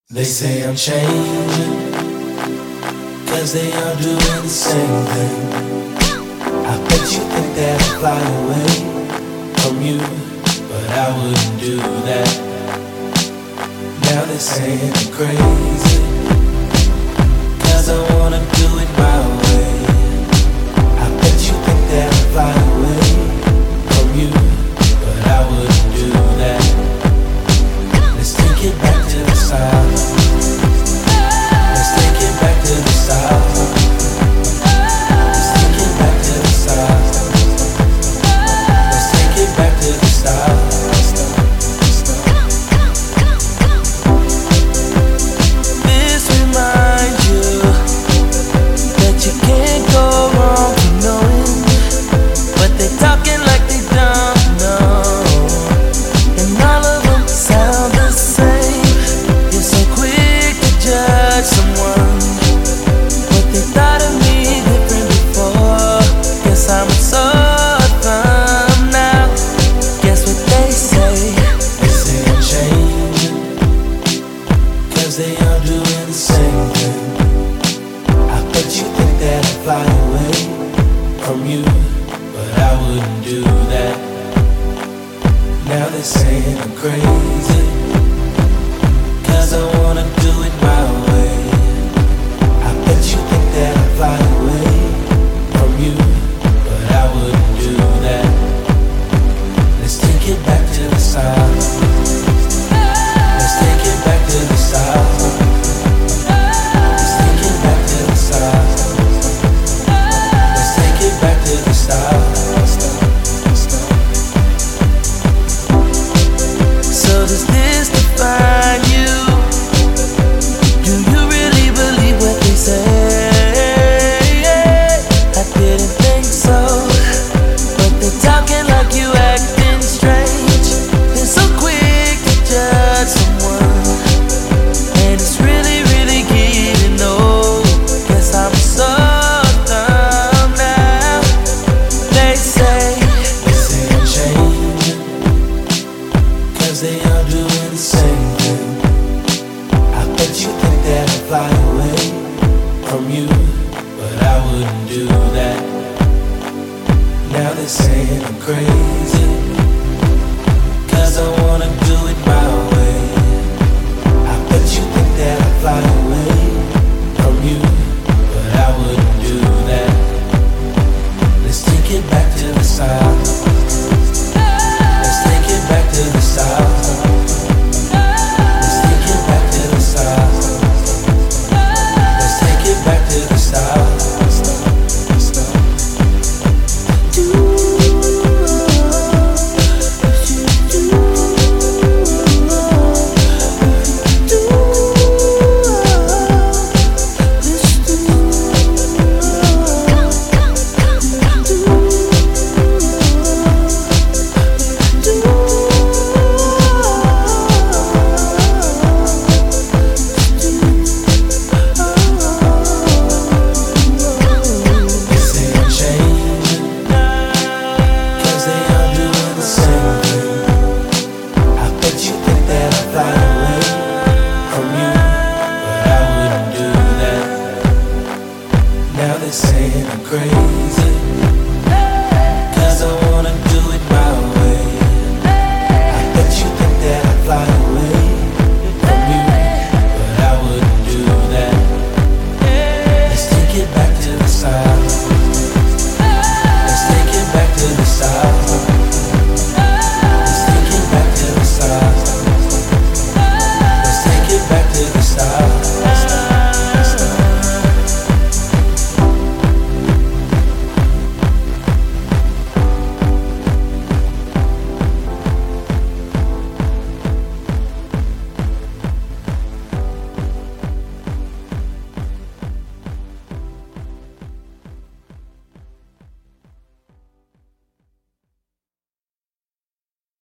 They say I'm changing, cause they all doing the same thing. I bet you think that I'd fly away from you, but I wouldn't do that. Now they're saying I'm crazy, cause I wanna do it my way. I bet you think that I'd fly away from you, but I wouldn't do that. Let's take it back to the south. Let's take it back to the south. Let's take it back to the south. Let's take it back to the south. This reminds you that you can't go wrong for knowing, but they talking like they don't know, and all of them sound the same. You're so quick to judge someone, but they thought of me different before. Guess I'm so dumb now. Guess what they say? They say I'm changing, cause they all doing the same thing. I bet you think that I'd fly away from you, but I wouldn't do that. Now they're saying I'm crazy, cause I wanna do it my way. I bet you think that I'd fly away from you, but I wouldn't do that. Let's take it back to the south. Let's take it back to the south. Let's take it back to the south. Let's take it back to the south. So does this define you? Do you really believe what they say? I didn't think so, but they're talking like you acting strange. They're so quick to judge someone, and it's really, really getting old. Guess I'm so dumb now. They say I'm changing, cause they all doing the same thing. I bet you think that I'd fly away from you, but I wouldn't do that. Now they're saying I'm crazy, cause I wanna do it my way. I bet you think that I'd fly away from you, but I wouldn't do that. Let's take it back to the south. Let's take it back to the south. Let's take it back to the south. Let's take it back to the south. They say I'm changing, cause they all doing the same thing. I bet you think that I'd fly away from you, but I wouldn't do that. Now they're saying I'm crazy,